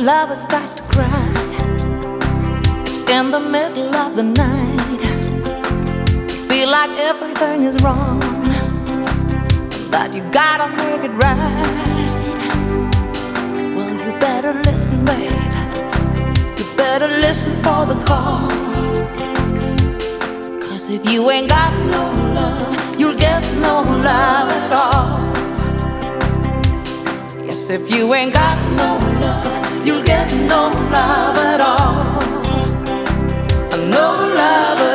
lover starts to cry, it's in the middle of the night. You feel like everything is wrong, that you gotta make it right. Well, you better listen, babe. You better listen for the call. 'Cause if you ain't got no love, you'll get no love at all. Yes, if you ain't got no love, you'll get no love at all. No love at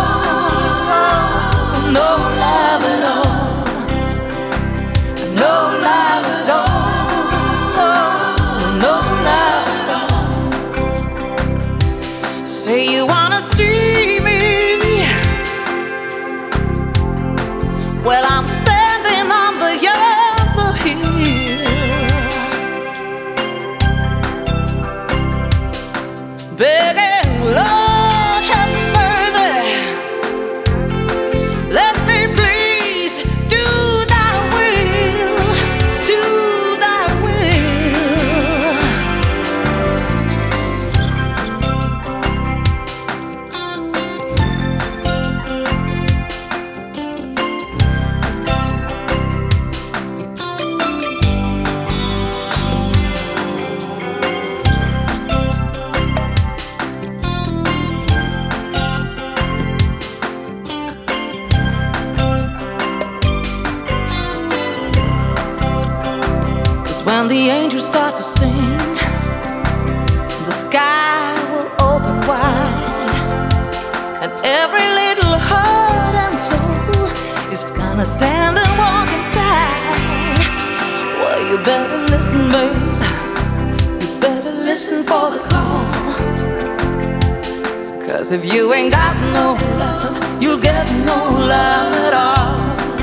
all. No love at all. No love at all. No love at all. Say you wanna see me. Well, I'm standing on the other hill, begging, Lord have mercy, let me please do thy will, do thy will. 'Cause when the angels start to sing, the sky will open wide, and every little heart and soul is gonna stand and walk inside. Well, you better listen, babe. You better listen for the call. 'Cause if you ain't got no love, you'll get no love at all.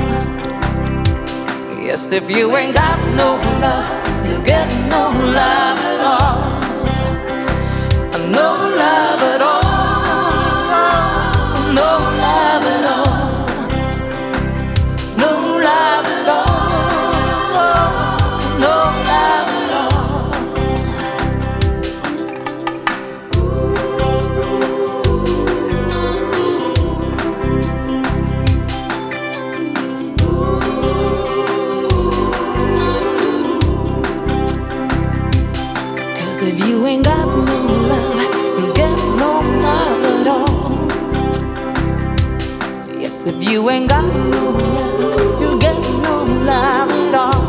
Yes, if you ain't got no love, you'll get no love at all. No love at all. No love at all. No love at all. No love at all. If you ain't got no love, you'll get no love at all. Yes, if you ain't got no love, you'll get no love at all.